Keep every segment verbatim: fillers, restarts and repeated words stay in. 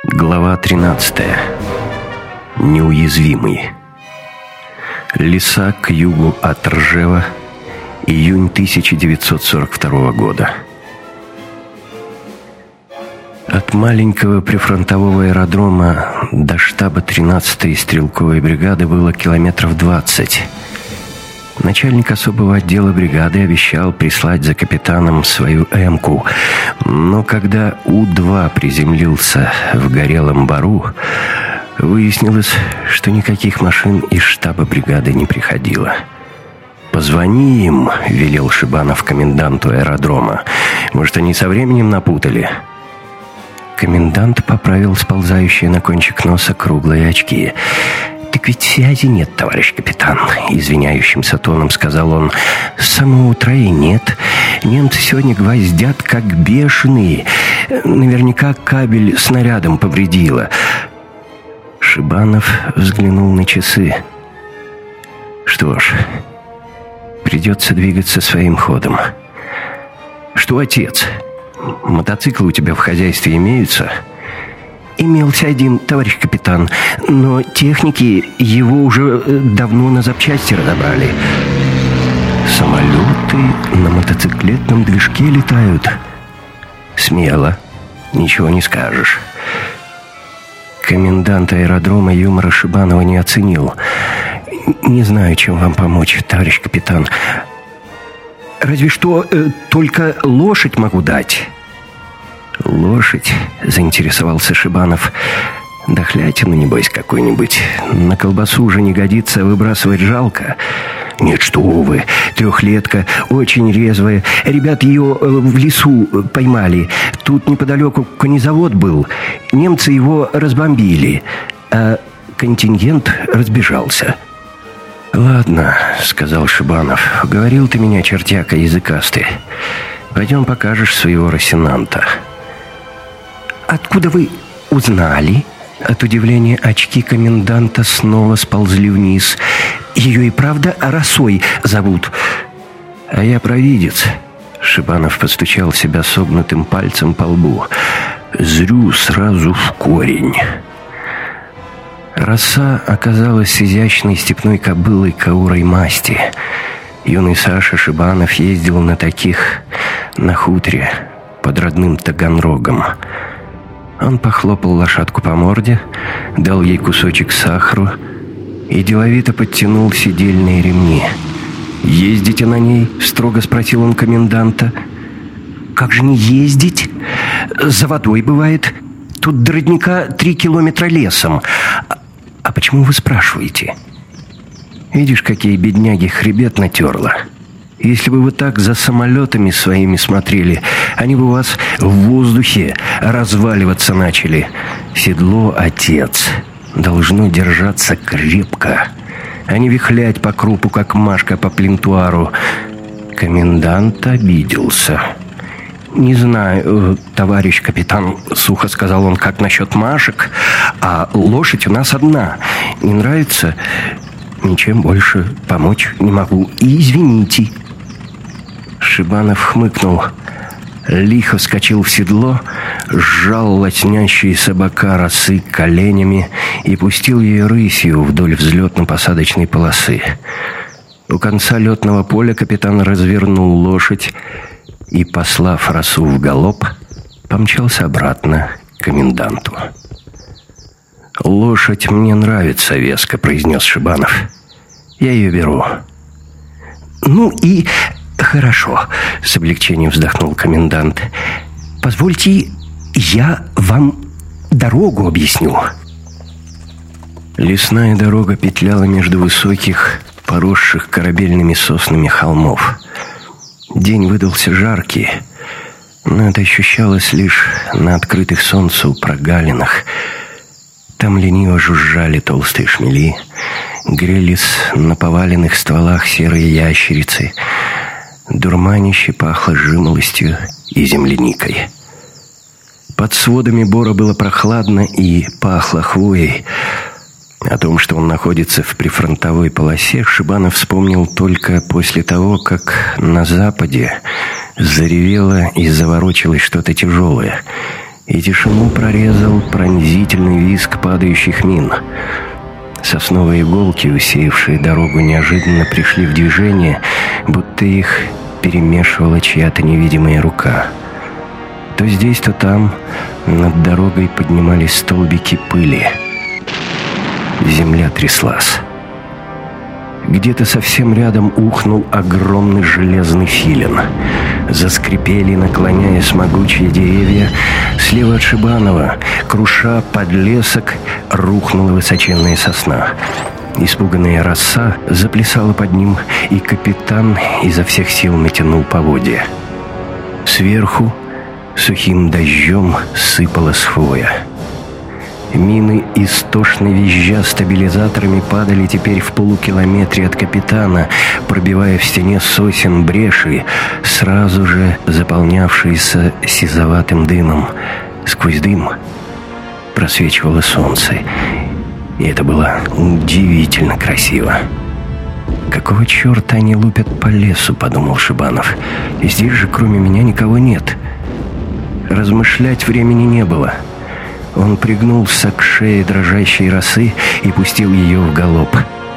Глава тринадцатая. Неуязвимый. Леса к югу от Ржева. Июнь тысяча девятьсот сорок второго года. От маленького прифронтового аэродрома до штаба тринадцатой стрелковой бригады было километров двадцать. Начальник особого отдела бригады обещал прислать за капитаном свою «Эмку», но когда У-два приземлился в Горелом Бару, выяснилось, что никаких машин из штаба бригады не приходило. «Позвони им», — велел Шибанов коменданту аэродрома. «Может, они со временем напутали?» Комендант поправил сползающие на кончик носа круглые очки. «Так ведь связи нет, товарищ капитан», — извиняющимся тоном сказал он. «С самого утра и нет. Немцы сегодня гвоздят, как бешеные. Наверняка кабель снарядом повредило». Шибанов взглянул на часы. «Что ж, придется двигаться своим ходом». «Что, отец, мотоциклы у тебя в хозяйстве имеются?» «Имелся один, товарищ капитан, но техники его уже давно на запчасти разобрали». «Самолеты на мотоциклетном движке летают?» «Смело, ничего не скажешь». Комендант аэродрома юмора Шибанова не оценил. «Не знаю, чем вам помочь, товарищ капитан. Разве что э, только лошадь могу дать». «Лошадь?» — заинтересовался Шибанов. «Дохлятина, небось, какой-нибудь. На колбасу уже не годится, выбрасывать жалко». «Нет, что вы, трехлетка, очень резвая. Ребят ее в лесу поймали. Тут неподалеку конезавод был. Немцы его разбомбили, а контингент разбежался». «Ладно», — сказал Шибанов. «Говорил ты меня, чертяка языкастый. Пойдем покажешь своего Росинанта». «Откуда вы узнали?» От удивления очки коменданта снова сползли вниз. «Ее и правда Росой зовут?» «А я провидец». Шибанов постучал себя согнутым пальцем по лбу. «Зрю сразу в корень». Роса оказалась изящной степной кобылой каурой масти. Юный Саша Шибанов ездил на таких на хуторе под родным Таганрогом. Он похлопал лошадку по морде, дал ей кусочек сахару и деловито подтянул седельные ремни. «Ездите на ней?» — строго спросил он коменданта. «Как же не ездить? За водой бывает. Тут до родника три километра лесом. А, а почему вы спрашиваете?» «Видишь, какие бедняги хребет натерла. Если бы вы так за самолетами своими смотрели, они бы у вас в воздухе разваливаться начали. Седло, отец, должно держаться крепко, а не вихлять по крупу, как Машка по плинтуару». Комендант обиделся. «Не знаю, товарищ капитан», — сухо сказал он, — «как насчет Машек, а лошадь у нас одна. Не нравится? Ничем больше помочь не могу. И извините». Шибанов хмыкнул, лихо вскочил в седло, сжал лоснящиеся бока Росы коленями и пустил ее рысью вдоль взлетно-посадочной полосы. У конца летного поля капитан развернул лошадь и, послав Росу в галоп, помчался обратно к коменданту. «Лошадь мне нравится», — веско произнес Шибанов. «Я ее беру». «Ну и хорошо», — с облегчением вздохнул комендант. «Позвольте, я вам дорогу объясню». Лесная дорога петляла между высоких, поросших корабельными соснами холмов. День выдался жаркий, но это ощущалось лишь на открытых солнцу прогалинах. Там лениво жужжали толстые шмели, грелись на поваленных стволах серые ящерицы. Дурманище пахло жимолостью и земляникой. Под сводами бора было прохладно и пахло хвоей. О том, что он находится в прифронтовой полосе, Шибанов вспомнил только после того, как на западе заревело и заворочилось что-то тяжелое, И тишину прорезал пронзительный визг падающих мин. Сосновые иголки, усеявшие дорогу, неожиданно пришли в движение, будто их перемешивала чья-то невидимая рука. То здесь, то там над дорогой поднимались столбики пыли. Земля тряслась. Где-то совсем рядом ухнул огромный железный филин. Заскрипели, наклоняясь, могучие деревья. Слева от Шибанова, круша подлесок, рухнула высоченная сосна. Испуганная роса заплясала под ним, и капитан изо всех сил натянул поводья. Сверху сухим дождем сыпалась хвоя. Мины, истошно визжа стабилизаторами, падали теперь в полукилометре от капитана, пробивая в стене сосен бреши, сразу же заполнявшиеся сизоватым дымом. Сквозь дым просвечивало солнце, и это было удивительно красиво. «Какого черта они лупят по лесу?» — подумал Шибанов. «Здесь же кроме меня никого нет». Размышлять времени не было. Он пригнулся к шее дрожащей росы и пустил ее в галоп.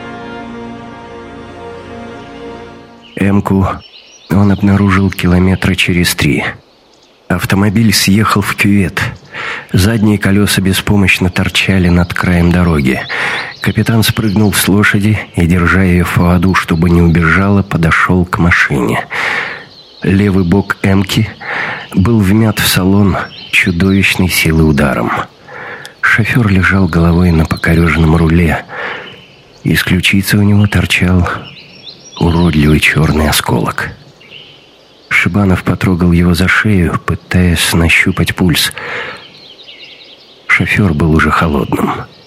Эмку он обнаружил километра через три. Автомобиль съехал в кювет. Задние колеса беспомощно торчали над краем дороги. Капитан спрыгнул с лошади и, держа ее в поводу, чтобы не убежала, подошел к машине. Левый бок Эмки был вмят в салон чудовищной силы ударом. Шофер лежал головой на покореженном руле. Из ключицы у него торчал уродливый черный осколок. Шибанов потрогал его за шею, пытаясь нащупать пульс. Шофер был уже холодным.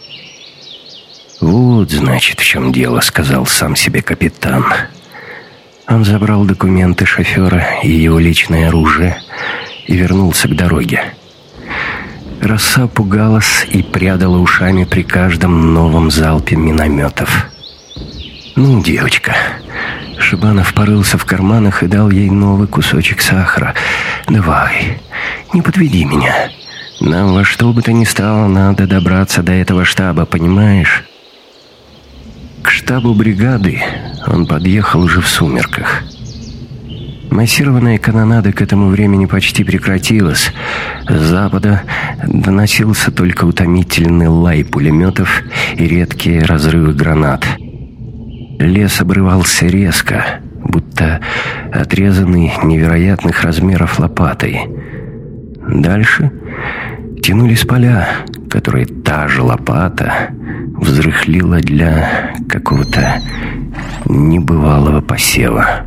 «Вот, значит, в чем дело», — сказал сам себе капитан. Он забрал документы шофера и его личное оружие и вернулся к дороге. Роса пугалась и прядала ушами при каждом новом залпе минометов. «Ну, девочка». Шибанов порылся в карманах и дал ей новый кусочек сахара. «Давай, не подведи меня. Нам во что бы то ни стало надо добраться до этого штаба, понимаешь?» К штабу бригады он подъехал уже в сумерках. Массированная канонада к этому времени почти прекратилась. С запада доносился только утомительный лай пулеметов и редкие разрывы гранат. Лес обрывался резко, будто отрезанный невероятных размеров лопатой. Дальше тянулись поля, которые та же лопата взрыхлила для какого-то небывалого посева.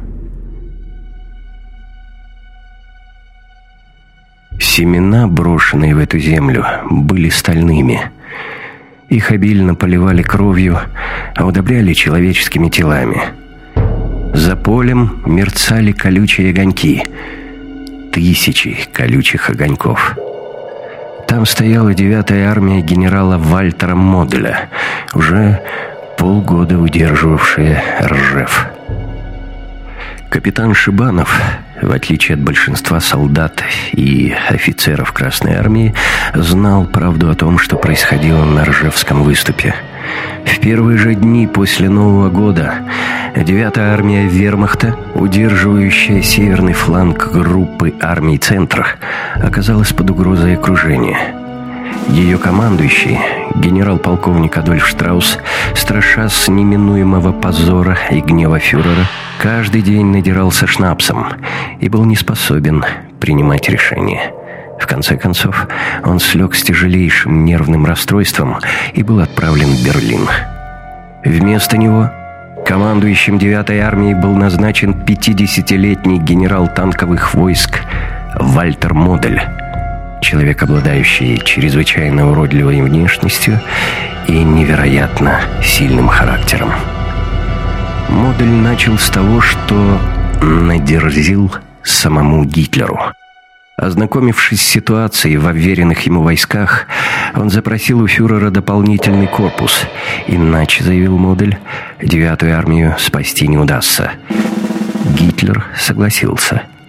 Семена, брошенные в эту землю, были стальными. Их обильно поливали кровью, а удобряли человеческими телами. За полем мерцали колючие огоньки. Тысячи колючих огоньков. Там стояла девятая армия генерала Вальтера Моделя, уже полгода удерживавшая Ржев. Капитан Шибанов, в отличие от большинства солдат и офицеров Красной Армии, знал правду о том, что происходило на Ржевском выступе. В первые же дни после Нового года девятая армия вермахта, удерживающая северный фланг группы армий «Центр», оказалась под угрозой окружения. Ее командующий, генерал-полковник Адольф Штраус, страшась неминуемого позора и гнева фюрера, каждый день надирался шнапсом и был не способен принимать решения. В конце концов, он слег с тяжелейшим нервным расстройством и был отправлен в Берлин. Вместо него командующим девятой армией был назначен пятидесятилетний генерал танковых войск Вальтер Модель, человек, обладающий чрезвычайно уродливой внешностью и невероятно сильным характером. Модель начал с того, что надерзил самому Гитлеру. Ознакомившись с ситуацией в обверенных ему войсках, он запросил у фюрера дополнительный корпус, иначе, заявил Модель, девятую армию спасти не удастся. Гитлер согласился.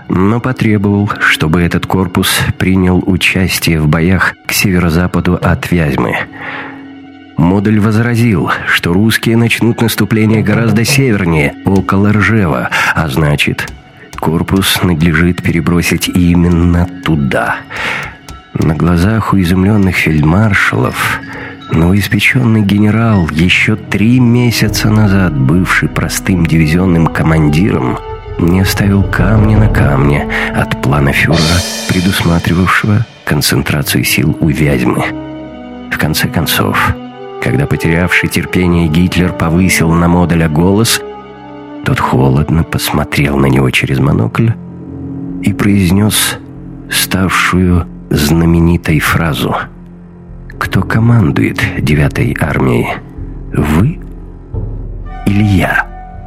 но потребовал, чтобы этот корпус принял участие в боях к северо-западу от Вязьмы. Модуль возразил, что русские начнут наступление гораздо севернее, около Ржева, а значит, корпус надлежит перебросить именно туда. На глазах у изумленных фельдмаршалов новоиспеченный генерал, еще три месяца назад бывший простым дивизионным командиром, не оставил камня на камне от плана фюрера, предусматривавшего концентрацию сил у Вязьмы. В конце концов, когда потерявший терпение Гитлер повысил на Моделя голос, тот холодно посмотрел на него через монокль и произнес ставшую знаменитой фразу: «Кто командует девятой армией? Вы или я?»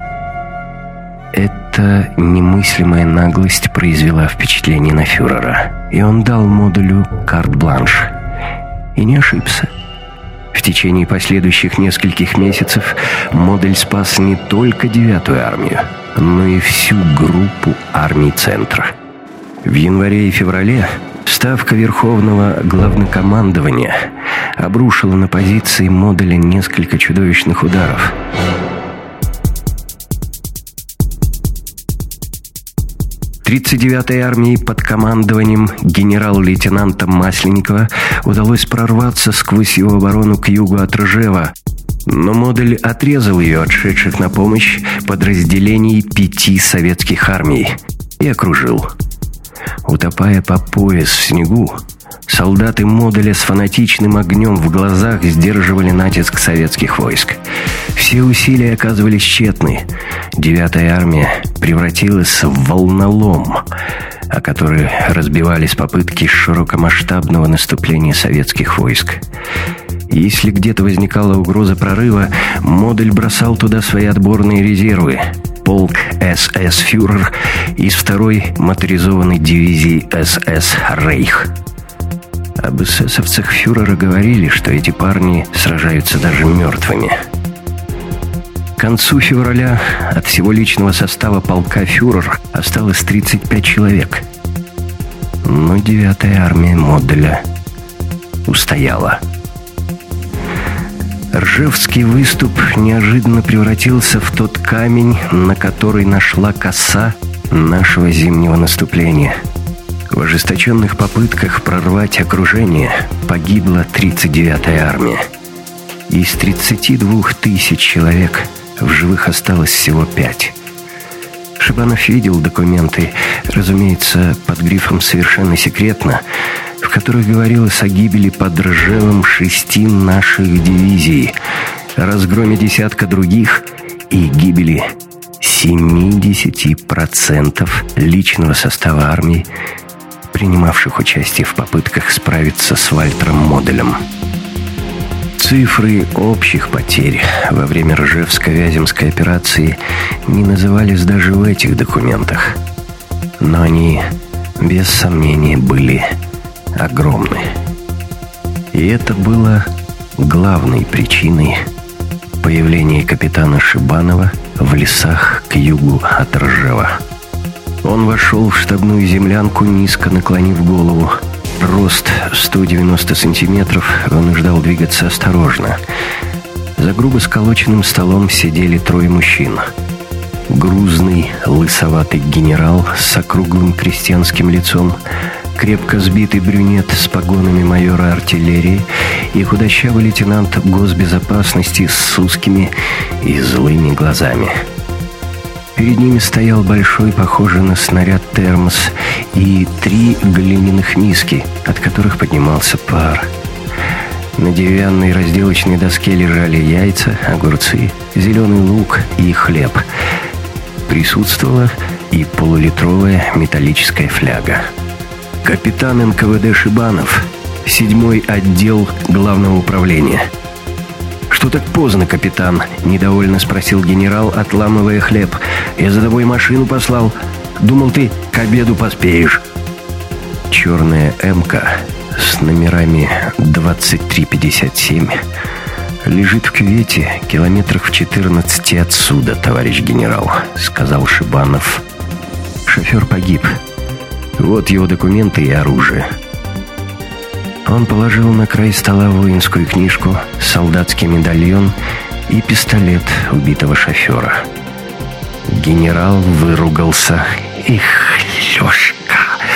Эта немыслимая наглость произвела впечатление на фюрера, и он дал Модулю карт-бланш. И не ошибся. В течение последующих нескольких месяцев Модель спас не только девятую армию, но и всю группу армий Центра. В январе и феврале Ставка Верховного Главнокомандования обрушила на позиции Моделя несколько чудовищных ударов. тридцать девятой армии под командованием генерал-лейтенанта Масленникова удалось прорваться сквозь его оборону к югу от Ржева, но Модель отрезал ее от шедших на помощь подразделений пяти советских армий и окружил. Утопая по пояс в снегу, солдаты Моделя с фанатичным огнем в глазах сдерживали натиск советских войск. Все усилия оказывались тщетны. Девятая армия превратилась в волнолом, о который разбивались попытки широкомасштабного наступления советских войск. Если где-то возникала угроза прорыва, Модель бросал туда свои отборные резервы. Полк СС «Фюрер» из второй моторизованной дивизии СС «Рейх». Об эсэсовцах фюрера говорили, что эти парни сражаются даже мертвыми. К концу февраля от всего личного состава полка «Фюрер» осталось тридцать пять человек. Но девятая армия Моделя устояла. Ржевский выступ неожиданно превратился в тот камень, на который нашла коса нашего зимнего наступления. В ожесточенных попытках прорвать окружение погибла тридцать девятая армия. Из тридцати двух тысяч человек в живых осталось всего пять. Шибанов видел документы, разумеется, под грифом «совершенно секретно», в которых говорилось о гибели под Ржевом шести наших дивизий, разгроме десятка других и гибели семидесяти процентов личного состава армий, принимавших участие в попытках справиться с Вальтером Моделем. Цифры общих потерь во время Ржевско-Вяземской операции не назывались даже в этих документах, но они, без сомнения, были огромны. И это было главной причиной появления капитана Шибанова в лесах к югу от Ржева. Он вошел в штабную землянку, низко наклонив голову. Рост сто девяносто сантиметров вынуждал двигаться осторожно. За грубо сколоченным столом сидели трое мужчин. Грузный, лысоватый генерал с округлым крестьянским лицом, крепко сбитый брюнет с погонами майора артиллерии и худощавый лейтенант госбезопасности с узкими и злыми глазами. Перед ними стоял большой, похожий на снаряд термос, и три глиняных миски, от которых поднимался пар. На деревянной разделочной доске лежали яйца, огурцы, зеленый лук и хлеб. Присутствовала и полулитровая металлическая фляга. Капитан эн ка вэ дэ Шибанов, седьмой отдел главного управления. «Что так поздно, капитан?» – недовольно спросил генерал, отламывая хлеб. «Я за тобой машину послал. Думал, ты к обеду поспеешь». Черная «Эмка» с номерами двадцать три пятьдесят семь лежит в кювете километрах в четырнадцати отсюда, товарищ генерал, — сказал Шибанов. Шофер погиб. Вот его документы и оружие». Он положил на край стола воинскую книжку, солдатский медальон и пистолет убитого шофера. Генерал выругался. «Их, Лешка,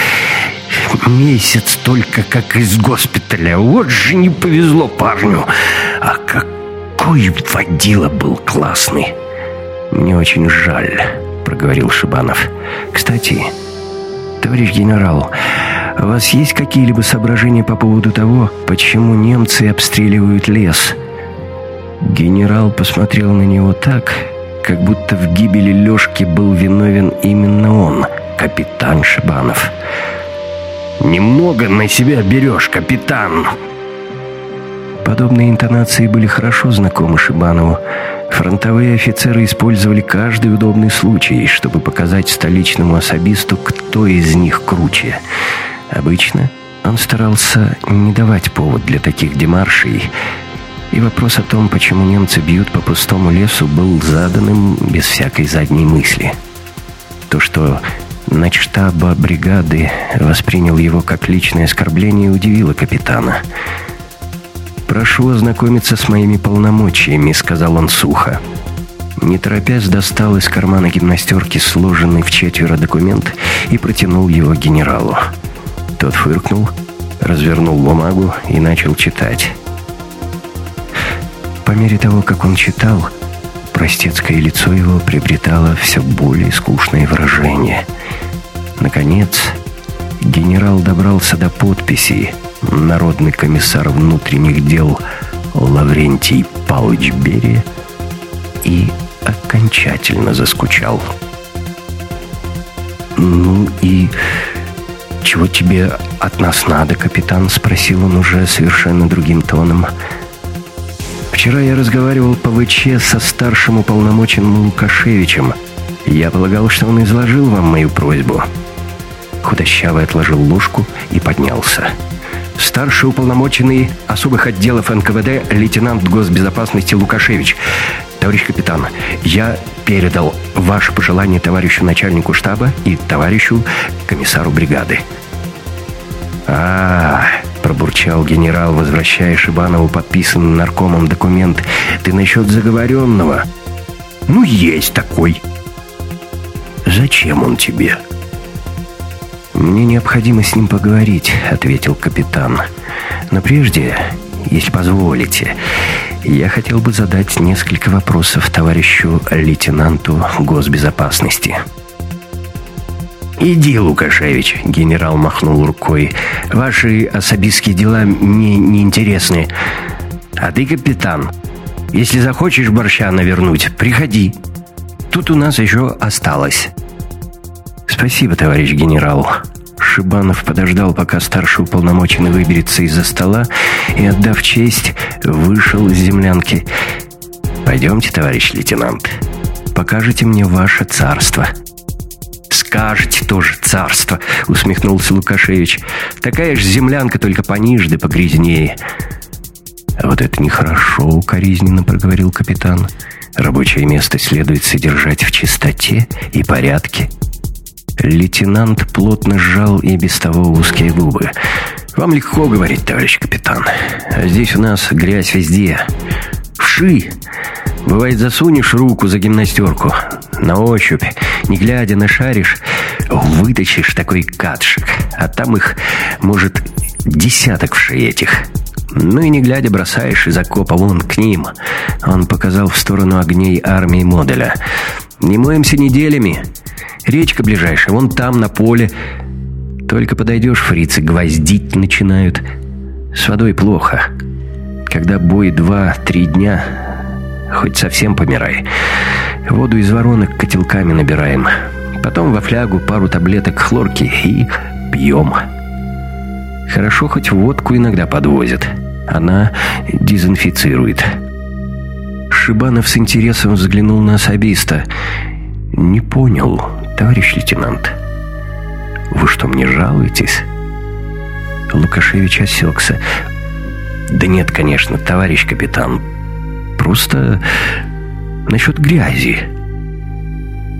месяц только как из госпиталя. Вот же не повезло парню. А какой водила был классный!» «Мне очень жаль», — проговорил Шибанов. «Кстати, товарищ генерал, у вас есть какие-либо соображения по поводу того, почему немцы обстреливают лес?» Генерал посмотрел на него так, как будто в гибели Лешки был виновен именно он, капитан Шибанов. «Немного на себя берешь, капитан!» Подобные интонации были хорошо знакомы Шибанову. Фронтовые офицеры использовали каждый удобный случай, чтобы показать столичному особисту, кто из них круче. Обычно он старался не давать повод для таких демаршей, и вопрос о том, почему немцы бьют по пустому лесу, был заданным без всякой задней мысли. То, что начштаба бригады воспринял его как личное оскорбление, удивило капитана. «Прошу ознакомиться с моими полномочиями», — сказал он сухо. Не торопясь, достал из кармана гимнастерки сложенный в четверо документ и протянул его генералу. Тот фыркнул, развернул бумагу и начал читать. По мере того, как он читал, простецкое лицо его приобретало все более скучное выражение. Наконец, генерал добрался до подписи «Народный комиссар внутренних дел Лаврентий Павлович Берия» и окончательно заскучал. «Ну и чего тебе от нас надо, капитан?» — спросил он уже совершенно другим тоном. «Вчера я разговаривал по ВЧ со старшим уполномоченным Лукашевичем. Я полагал, что он изложил вам мою просьбу». Худощавый отложил ложку и поднялся. «Старший уполномоченный особых отделов эн ка вэ дэ лейтенант госбезопасности Лукашевич. Товарищ капитан, я передал ваше пожелание товарищу начальнику штаба и товарищу комиссару бригады». «А-а-а!» — пробурчал генерал, возвращая Шибанову подписанный наркомом документ. «Ты насчет заговоренного?» «Ну, есть такой». «Зачем он тебе?» «Мне необходимо с ним поговорить», — ответил капитан. «Но прежде, если позволите, я хотел бы задать несколько вопросов товарищу лейтенанту госбезопасности». «Иди, Лукашевич», — генерал махнул рукой. «Ваши особистские дела мне не интересны. А ты, капитан, если захочешь борща навернуть, приходи. Тут у нас еще осталось». «Спасибо, товарищ генерал». Шибанов подождал, пока старший уполномоченный выберется из-за стола, и, отдав честь, вышел из землянки. «Пойдемте, товарищ лейтенант, покажете мне ваше царство». «Скажете тоже царство», — усмехнулся Лукашевич. «Такая же землянка, только пониже да погрязнее». «А вот это нехорошо», — укоризненно проговорил капитан. «Рабочее место следует содержать в чистоте и порядке». Лейтенант плотно сжал и без того узкие губы. «Вам легко говорить, товарищ капитан. А здесь у нас грязь везде. Вши. Бывает, засунешь руку за гимнастерку, на ощупь, не глядя нашаришь, вытащишь такой катшик, а там их, может, десяток вшей этих. Ну и не глядя бросаешь из окопа вон к ним». Он показал в сторону огней армии модуля. «Не моемся неделями. Речка ближайшая, вон там, на поле. Только подойдешь, фрицы гвоздить начинают. С водой плохо. Когда бой два-три дня, хоть совсем помирай. Воду из воронок котелками набираем. Потом во флягу пару таблеток хлорки и пьем. Хорошо, хоть водку иногда подвозят. Она дезинфицирует». Шибанов с интересом взглянул на особиста. «Не понял, товарищ лейтенант. Вы что, мне жалуетесь?» Лукашевич осекся. «Да нет, конечно, товарищ капитан. Просто насчет грязи».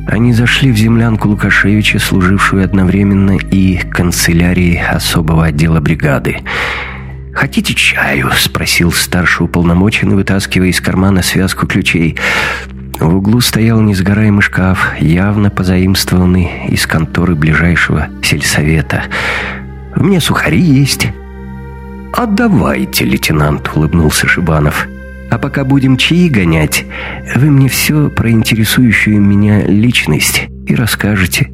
Они зашли в землянку Лукашевича, служившую одновременно и канцелярией особого отдела бригады. «Хотите чаю?» — спросил старший уполномоченный, вытаскивая из кармана связку ключей. В углу стоял несгораемый шкаф, явно позаимствованный из конторы ближайшего сельсовета. «У меня сухари есть». «А давайте, лейтенант», — улыбнулся Шибанов. «А пока будем чаи гонять, вы мне все про интересующую меня личность и расскажете».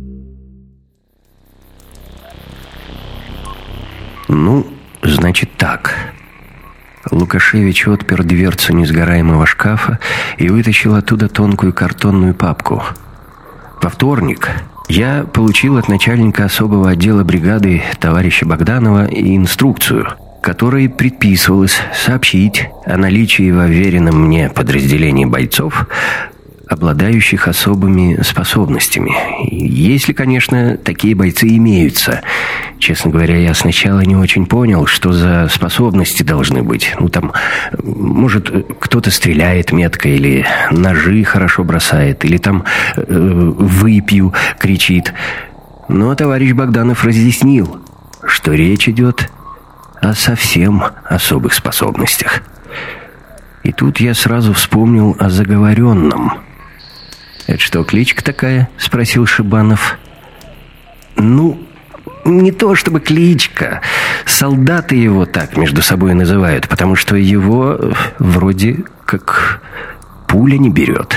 «Ну, значит так». Лукашевич отпер дверцу несгораемого шкафа и вытащил оттуда тонкую картонную папку. «Во вторник я получил от начальника особого отдела бригады товарища Богданова и инструкцию, которой предписывалось сообщить о наличии в уверенном мне подразделении бойцов, обладающих особыми способностями. Если, конечно, такие бойцы имеются. Честно говоря, я сначала не очень понял, что за способности должны быть. Ну, там, может, кто-то стреляет метко, или ножи хорошо бросает, или там э, «выпью» кричит. Но товарищ Богданов разъяснил, что речь идет о совсем особых способностях. И тут я сразу вспомнил о заговоренном. «Это что, кличка такая?» — спросил Шибанов. «Ну, не то чтобы кличка. Солдаты его так между собой называют, потому что его вроде как пуля не берет.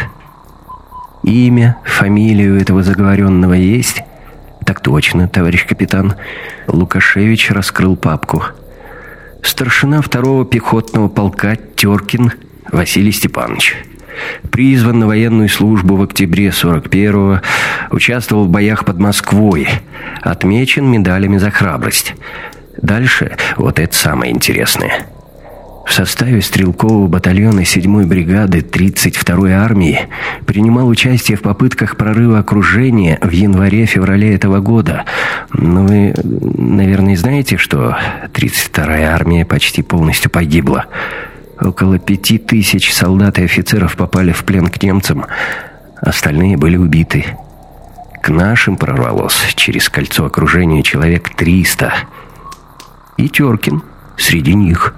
Имя, фамилия у этого заговоренного есть?» «Так точно, товарищ капитан». Лукашевич раскрыл папку. «Старшина второго пехотного полка Теркин Василий Степанович. Призван на военную службу в октябре сорок первого, участвовал в боях под Москвой, отмечен медалями за храбрость. Дальше вот это самое интересное. В составе стрелкового батальона седьмой бригады тридцать второй армии принимал участие в попытках прорыва окружения в январе-феврале этого года. Но вы, наверное, знаете, что тридцать вторая армия почти полностью погибла. Около пяти тысяч солдат и офицеров попали в плен к немцам, остальные были убиты. К нашим прорвалось через кольцо окружения человек триста. И Теркин среди них».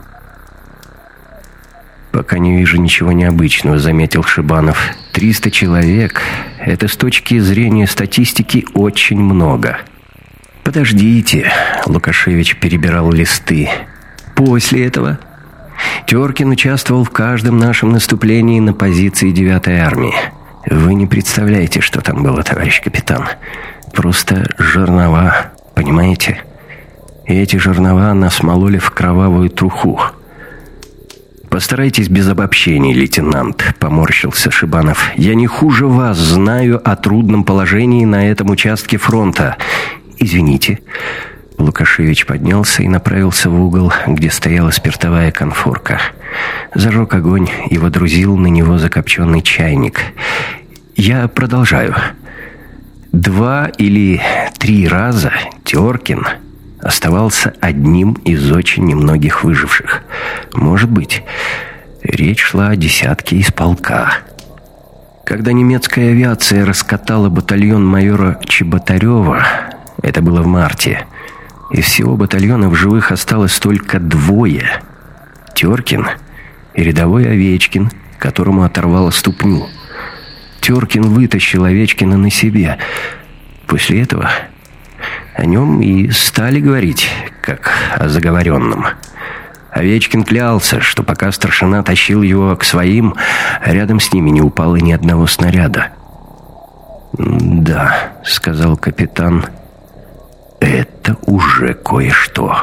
«Пока не вижу ничего необычного», — заметил Шибанов. «Триста человек — это с точки зрения статистики очень много». «Подождите», — Лукашевич перебирал листы. «После этого Теркин участвовал в каждом нашем наступлении на позиции девятой армии. Вы не представляете, что там было, товарищ капитан. Просто жернова, понимаете? И эти жернова нас мололи в кровавую труху». «Постарайтесь без обобщений, лейтенант», — поморщился Шибанов. «Я не хуже вас знаю о трудном положении на этом участке фронта. Извините». Лукашевич поднялся и направился в угол, где стояла спиртовая конфорка. Зажег огонь и водрузил на него закопченный чайник. «Я продолжаю. Два или три раза Теркин оставался одним из очень немногих выживших. Может быть, речь шла о десятке из полка. Когда немецкая авиация раскатала батальон майора Чеботарева, это было в марте, из всего батальона в живых осталось только двое. Теркин и рядовой Овечкин, которому оторвало ступню. Теркин вытащил Овечкина на себе. После этого о нем и стали говорить, как о заговоренном. Овечкин клялся, что пока старшина тащил его к своим, рядом с ними не упало ни одного снаряда. «Да», — сказал капитан, — «это уже кое-что».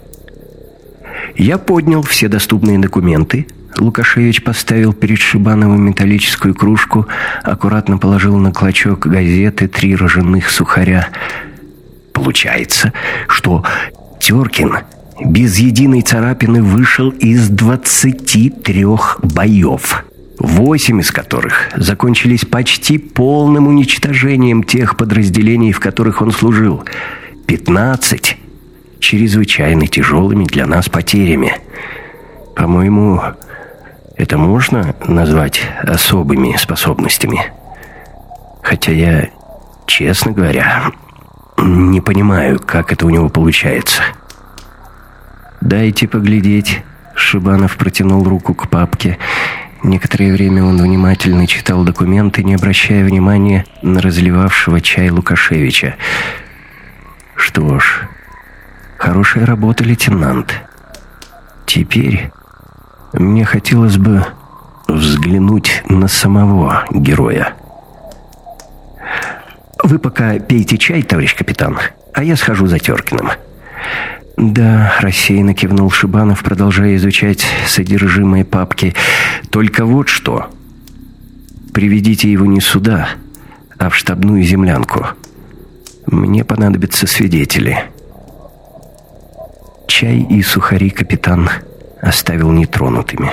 Я поднял все доступные документы. Лукашевич поставил перед Шибановым металлическую кружку, аккуратно положил на клочок газеты три ржаных сухаря. Получается, что Теркин без единой царапины вышел из двадцати трех боев, восемь из которых закончились почти полным уничтожением тех подразделений, в которых он служил. Пятнадцать чрезвычайно тяжелыми для нас потерями. По-моему, это можно назвать особыми способностями? Хотя я, честно говоря, не понимаю, как это у него получается. «Дайте поглядеть». Шибанов протянул руку к папке. Некоторое время он внимательно читал документы, не обращая внимания на разливавшего чай Лукашевича. «Что ж, хорошая работа, лейтенант. Теперь мне хотелось бы взглянуть на самого героя». «Вы пока пейте чай, товарищ капитан, а я схожу за Теркиным». «Да», — рассеянно кивнул Шибанов, продолжая изучать содержимое папки. «Только вот что. Приведите его не сюда, а в штабную землянку. Мне понадобятся свидетели». Чай и сухари капитан оставил нетронутыми.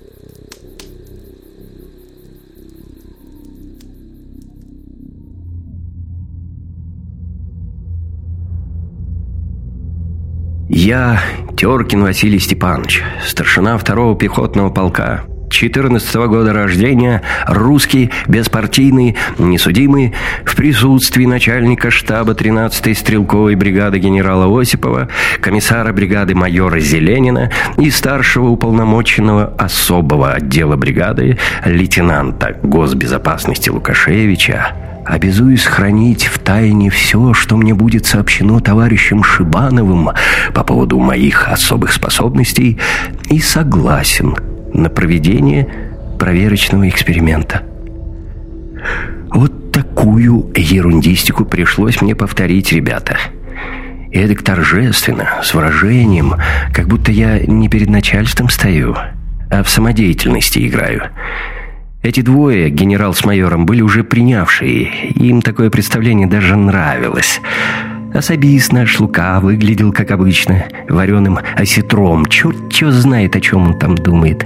Я, Теркин Василий Степанович, старшина второго пехотного полка, четырнадцатого года рождения, русский, беспартийный, несудимый, в присутствии начальника штаба тринадцатой стрелковой бригады генерала Осипова, комиссара бригады майора Зеленина и старшего уполномоченного особого отдела бригады лейтенанта госбезопасности Лукашевича, обязуюсь хранить в тайне все, что мне будет сообщено товарищем Шибановым по поводу моих особых способностей, и согласен на проведение проверочного эксперимента. Вот такую ерундистику пришлось мне повторить, ребята. Эдак торжественно, с выражением, как будто я не перед начальством стою, а в самодеятельности играю. Эти двое, генерал с майором, были уже принявшие. Им такое представление даже нравилось. Особист наш Лука выглядел, как обычно, вареным осетром. Черт чё знает, о чем он там думает.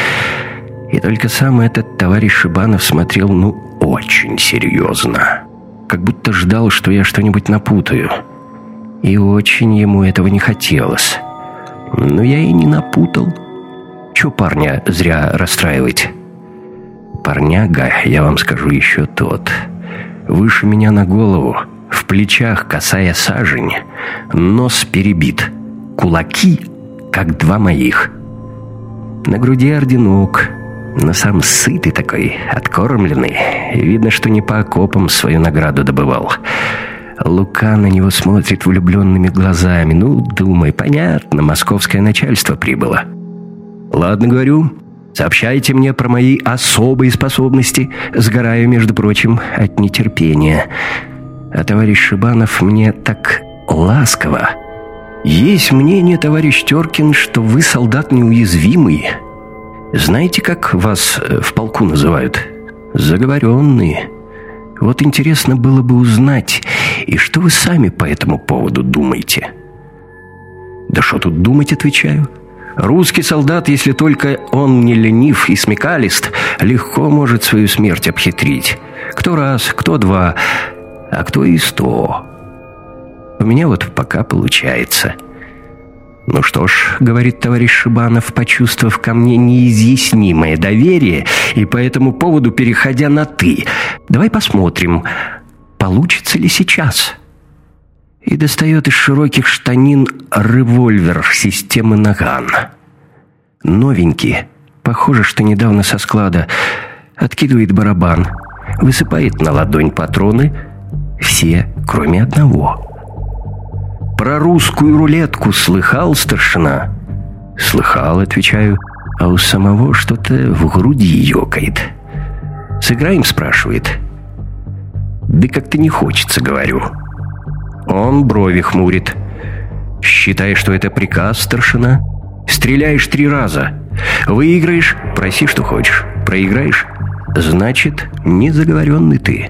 И только сам этот товарищ Шибанов смотрел, ну, очень серьезно. Как будто ждал, что я что-нибудь напутаю. И очень ему этого не хотелось. Но я и не напутал. Чё парня зря расстраивать? Парняга, я вам скажу, еще тот. Выше меня на голову, в плечах косая сажень, нос перебит, кулаки, как два моих. На груди орденок, но сам сытый такой, откормленный. Видно, что не по окопам свою награду добывал. Лука на него смотрит влюбленными глазами. Ну, думай, понятно, московское начальство прибыло. Ладно, говорю, сообщайте мне про мои особые способности. Сгораю, между прочим, от нетерпения. А товарищ Шибанов мне так ласково. Есть мнение, товарищ Теркин, что вы солдат неуязвимый. Знаете, как вас в полку называют? Заговоренные. Вот интересно было бы узнать, и что вы сами по этому поводу думаете? Да что тут думать, отвечаю. Русский солдат, если только он не ленив и смекалист, легко может свою смерть обхитрить. Кто раз, кто два, а кто и сто. У меня вот пока получается. Ну что ж, говорит товарищ Шибанов, почувствовав ко мне неизъяснимое доверие и по этому поводу переходя на «ты», давай посмотрим, получится ли сейчас. И достает из широких штанин револьвер системы «Наган». Новенький, похоже, что недавно со склада, откидывает барабан, высыпает на ладонь патроны, все, кроме одного. «Про русскую рулетку слыхал, старшина?» «Слыхал», — отвечаю, а у самого что-то в груди ёкает. «Сыграем?» — спрашивает. «Да как-то не хочется», — говорю. Он брови хмурит. «Считай, что это приказ, старшина. Стреляешь три раза. Выиграешь — проси, что хочешь. Проиграешь — значит, незаговоренный ты».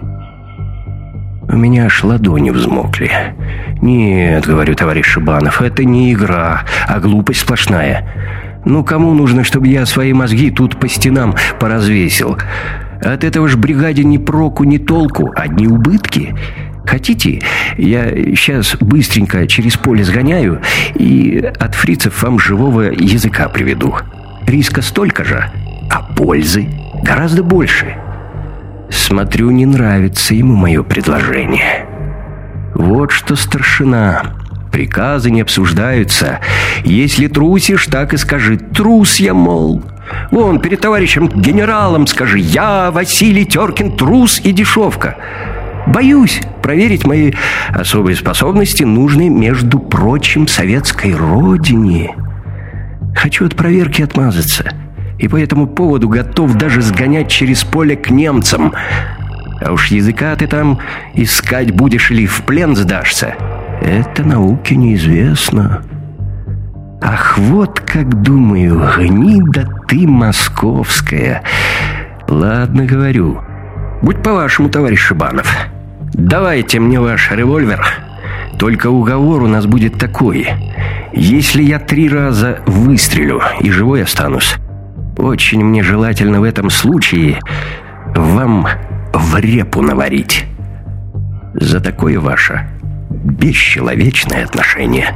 У меня аж ладони взмокли. «Нет, — говорю, товарищ Шибанов, — это не игра, а глупость сплошная. Ну, кому нужно, чтобы я свои мозги тут по стенам поразвесил? От этого ж бригаде ни проку, ни толку, одни убытки. Хотите, я сейчас быстренько через поле сгоняю и от фрицев вам живого языка приведу. Риска столько же, а пользы гораздо больше». Смотрю, не нравится ему мое предложение. Вот что, старшина, приказы не обсуждаются. Если трусишь, так и скажи: трус я, мол. Вон, перед товарищем генералом скажи: я, Василий Теркин, трус и дешевка. Боюсь, проверить мои особые способности нужны, между прочим, советской родине. Хочу от проверки отмазаться, и по этому поводу готов даже сгонять через поле к немцам. А уж языка ты там искать будешь или в плен сдашься, это науке неизвестно. Ах, вот как думаю, гнида ты московская. Ладно, говорю. Будь по-вашему, товарищ Шибанов. Давайте мне ваш револьвер. Только уговор у нас будет такой: если я три раза выстрелю и живой останусь, очень мне желательно в этом случае вам в репу наварить. За такое ваше бесчеловечное отношение.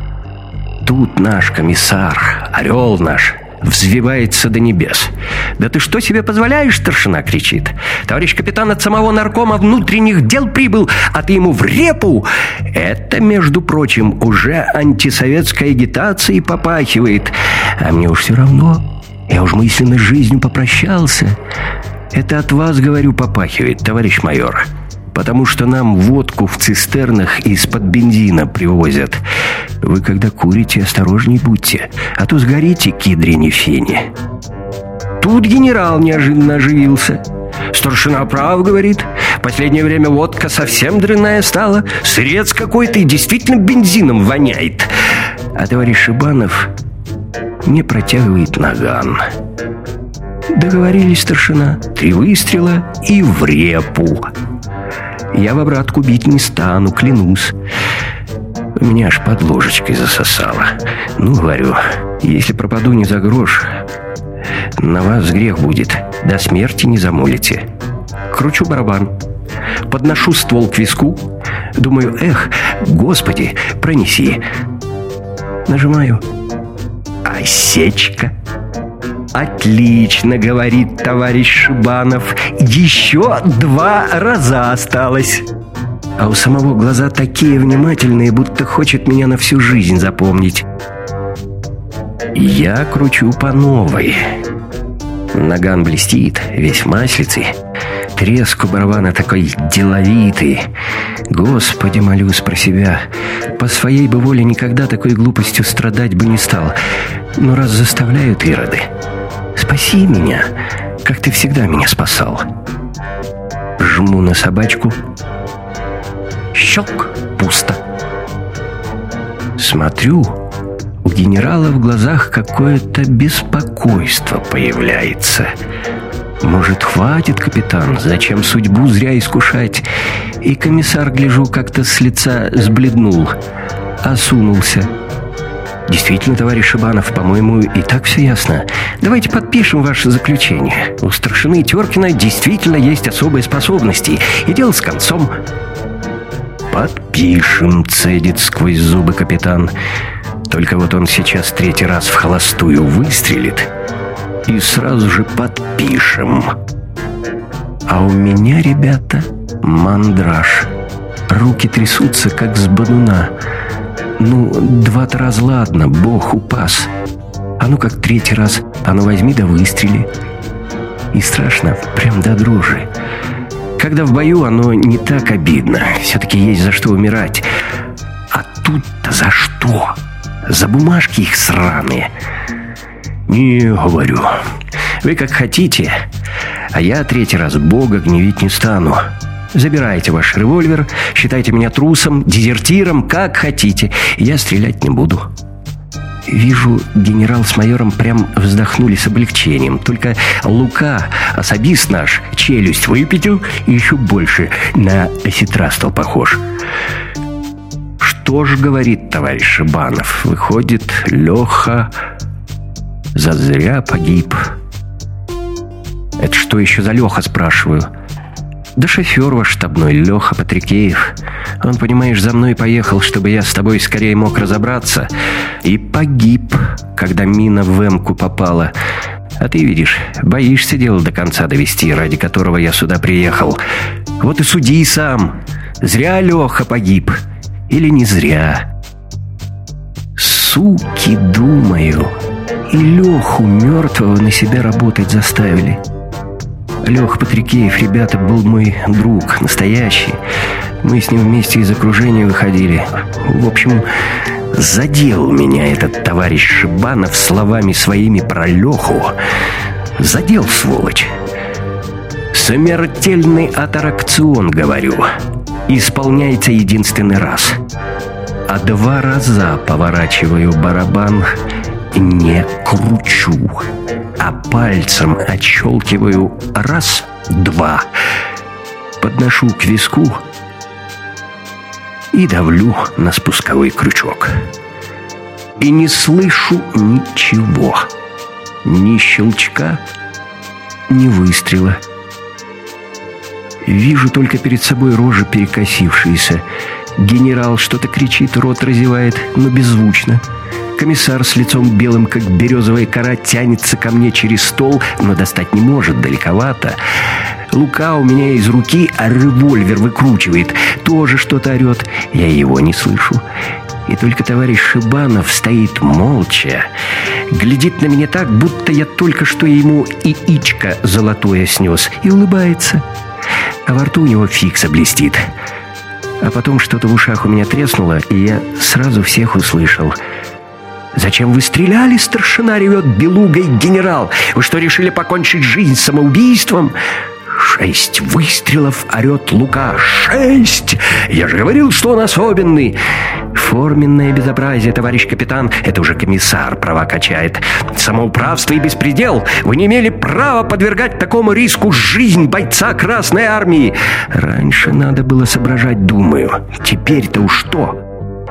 Тут наш комиссар, орел наш, взвивается до небес. «Да ты что себе позволяешь, старшина?» — кричит. «Товарищ капитан от самого наркома внутренних дел прибыл, а ты ему в репу!» Это, между прочим, уже антисоветской агитацией попахивает. А мне уж все равно. Я уж мысленно с жизнью попрощался. Это от вас, говорю, попахивает, товарищ майор. Потому что нам водку в цистернах из-под бензина привозят. Вы, когда курите, осторожней будьте, а то сгорите к ядрине фени. Тут генерал неожиданно оживился. Старшина прав, говорит. Последнее время водка совсем дрянная стала. Сырец какой-то и действительно бензином воняет. А товарищ Шибанов не протягивает наган. Договорились, старшина. Три выстрела и в репу. Я в обратку бить не стану, клянусь. У меня аж под ложечкой засосало. Ну, говорю, если пропаду не за грош, на вас грех будет. До смерти не замолите. Кручу барабан. Подношу ствол к виску. Думаю: эх, Господи, пронеси. Нажимаю. Осечка. Отлично, говорит товарищ Шибанов. Еще два раза осталось. А у самого глаза такие внимательные, будто хочет меня на всю жизнь запомнить. Я кручу по новой. Наган блестит, весь в маслице. Треск у барабана такой деловитый. Господи, молюсь про себя. По своей бы воле никогда такой глупостью страдать бы не стал. Но раз заставляют ироды, спаси меня, как ты всегда меня спасал. Жму на собачку. Щелк, пусто. Смотрю, у генерала в глазах какое-то беспокойство появляется. Может, хватит, капитан, зачем судьбу зря искушать? И комиссар, гляжу, как-то с лица сбледнул, осунулся. Действительно, товарищ Шибанов, по-моему, и так все ясно. Давайте подпишем ваше заключение. У старшины Теркина действительно есть особые способности, и дело с концом. Подпишем, цедит сквозь зубы капитан. Только вот он сейчас третий раз в холостую выстрелит, и сразу же подпишем. А у меня, ребята, мандраж. Руки трясутся, как с бодуна. Ну, два-то раз ладно, бог упас. А ну как третий раз, а ну возьми да выстрели. И страшно, прям до дрожи. Когда в бою, оно не так обидно. Все-таки есть за что умирать. А тут-то за что? За бумажки их сраные. Не, говорю, вы как хотите, а я третий раз Бога гневить не стану. Забирайте ваш револьвер, считайте меня трусом, дезертиром, как хотите. Я стрелять не буду. Вижу, генерал с майором прям вздохнули с облегчением. Только Лука, особист наш, челюсть выпятил и еще больше на осетра стал похож. Что ж, говорит товарищ Шибанов, выходит, Леха зазря погиб. Это что еще за Леха, спрашиваю? Да шофер ваш штабной, Леха Патрикеев. Он, понимаешь, за мной поехал, чтобы я с тобой скорее мог разобраться. И погиб, когда мина в эмку попала. А ты, видишь, боишься дело до конца довести, ради которого я сюда приехал. Вот и суди сам. Зря Леха погиб. Или не зря. Суки, думаю, и Леху мертвого на себя работать заставили. Леха Патрикеев, ребята, был мой друг, настоящий. Мы с ним вместе из окружения выходили. В общем, задел меня этот товарищ Шибанов словами своими про Леху. Задел, сволочь. Смертельный аттракцион, говорю. Исполняется единственный раз. А два раза поворачиваю барабан, не кручу, а пальцем отщелкиваю раз, два, подношу к виску и давлю на спусковой крючок. И не слышу ничего. Ни щелчка, ни выстрела. Вижу только перед собой рожи перекосившиеся. Генерал что-то кричит, рот разевает, но беззвучно. Комиссар с лицом белым, как березовая кора, тянется ко мне через стол, но достать не может, далековато. Лука у меня из руки, а револьвер выкручивает. Тоже что-то орет. Я его не слышу. И только товарищ Шибанов стоит молча, глядит на меня так, будто я только что ему яичко золотое снес, и улыбается. А во рту у него фикса блестит. А потом что-то в ушах у меня треснуло, и я сразу всех услышал. «Зачем вы стреляли, старшина?» — ревет белугой генерал. «Вы что, решили покончить жизнь самоубийством?» «Шесть выстрелов!» — орет Лука. «Шесть! Я же говорил, что он особенный!» «Форменное безобразие, товарищ капитан!» — это уже комиссар права качает. «Самоуправство и беспредел! Вы не имели права подвергать такому риску жизнь бойца Красной Армии!» «Раньше надо было соображать, думаю. Теперь-то уж что?»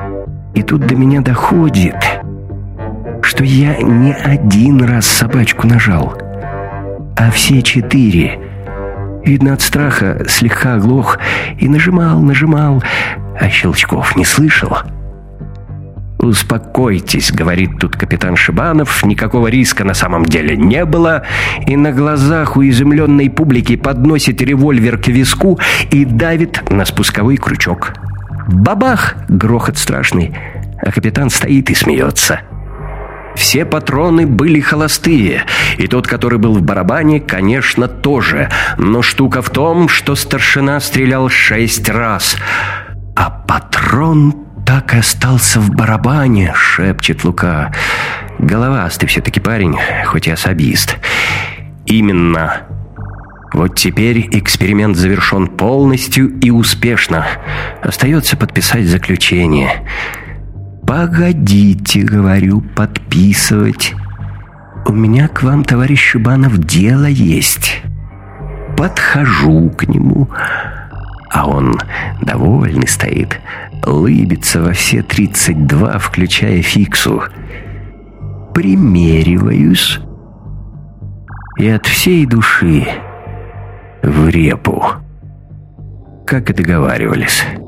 И тут до меня доходит, что я не один раз собачку нажал, а все четыре. Видно, от страха слегка оглох и нажимал, нажимал, а щелчков не слышал. «Успокойтесь», — говорит тут капитан Шибанов, «никакого риска на самом деле не было», и на глазах у изумленной публики подносит револьвер к виску и давит на спусковой крючок. Бабах! Грохот страшный, а капитан стоит и смеется. Все патроны были холостые, и тот, который был в барабане, конечно, тоже. Но штука в том, что старшина стрелял шесть раз, а патрон так и остался в барабане, шепчет Лука. Головастый все-таки парень, хоть и особист. Именно. Вот теперь эксперимент завершен полностью и успешно. Остается подписать заключение. «Погодите, — говорю, — подписывать. У меня к вам, товарищ Шибанов, дело есть». Подхожу к нему, а он довольный стоит, лыбится во все тридцать два, включая фиксу. Примериваюсь и от всей души в репу, как и договаривались.